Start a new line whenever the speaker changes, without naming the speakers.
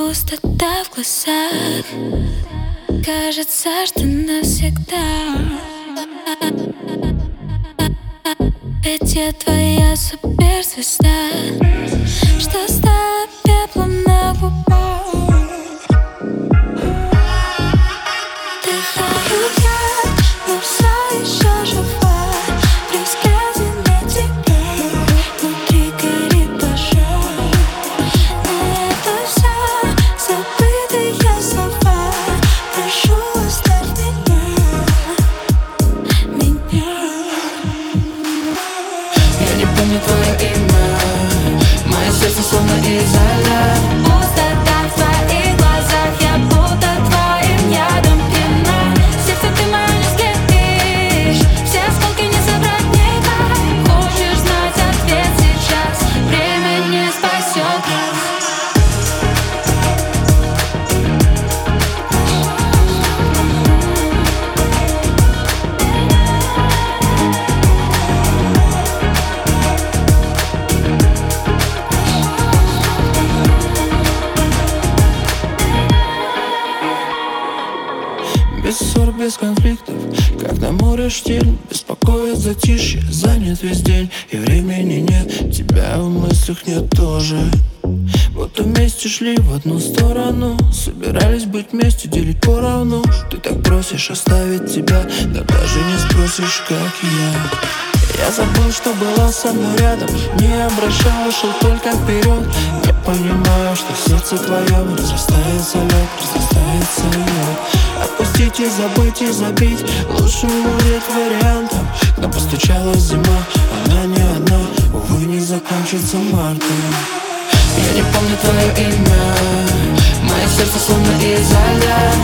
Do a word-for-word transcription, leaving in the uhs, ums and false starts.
пустота в глазах. Кажется, что навсегда. Ведь я твоя суперзвезда, что стала пеплом на губах. Дыхаю я, но все еще жива. При взгляде на тебя внутри горит пожар. Но это все забытые слова. Прошу, оставь меня, меня.
Я не помню твое имя, мое сердце словно изоляр.
Пустота в твоих глазах, я будто твоим ядом пьяна. Сердце ты мое не слепишь, все осколки не собрать никак. Хочешь знать ответ сейчас, время не спасет нас.
Без ссор, без конфликтов, как на море штиль. Беспокоит затишье, занят весь день. И времени нет, тебя в мыслях нет тоже. Вот вместе шли в одну сторону, собирались быть вместе, делить поровну. Ты так просишь оставить тебя, да даже не спросишь, как я. Я забыл, что была со мной рядом, не обращал, шел только вперед. Не понимаю, что в сердце твоем разрастается лед, разрастается лед. Отпустить и забыть и забить лучшим будет вариантом. Но постучалась зима, она не одна, увы, не закончится мартом. Я не помню твое имя, мое сердце словно изоляр.